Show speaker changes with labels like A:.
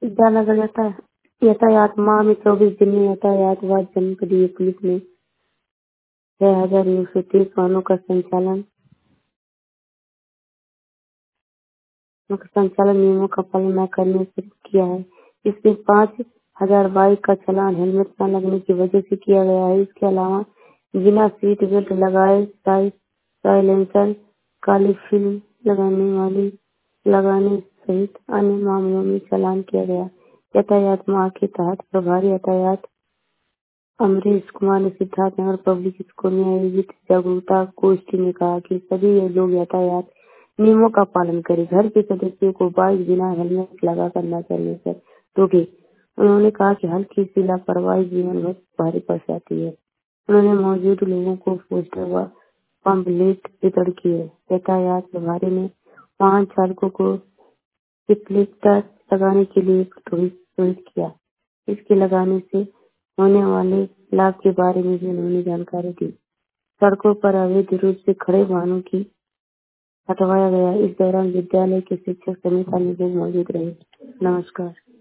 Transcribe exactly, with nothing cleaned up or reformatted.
A: विद्यानगर याता यातायात माह में चौबीस दिन में यातायात व जनपदीय पुलिस ने छह हजार नौ सौ तीस वाहनों का संचालन संचालन नियमों का पालन न करने से किया है। इसमें पाँच हजार बाइक का चालान हेलमेट न लगने की वजह से किया गया है। इसके अलावा बिना सीट बेल्ट लगाए साइ- साइलेंसर, काली फिल्म लगाने वाली लगाने सहित अन्य मामलों में चालान किया गया। यातायात माह के तहत प्रभारी यातायात अमरीश कुमार ने सिद्धार्थनगर पब्लिक स्कूल में आयोजित जागरूकता गोष्ठी में कहा कि सभी लोग यातायात नियमों का पालन करें। घर के सदस्यों को बाइक बिना हेलमेट लगाकर न चलने से रोके। उन्होंने कहा कि हल्की सी लापरवाही जीवन बहुत भारी पड़ जाती है। उन्होंने मौजूद लोगों को पोस्टर व पम्पलेट वितरण किए। यातायात प्रभारी ने वाहन चालकों को रिफ्लेक्टर लगाने के लिए प्रेरित किया। इसके लगाने से होने वाले लाभ के बारे में भी उन्होंने जानकारी दी। सड़कों पर अवैध रूप से खड़े वाहनों की हटवाया गया। इस दौरान विद्यालय के शिक्षक समेत अन्य लोग मौजूद रहे। नमस्कार।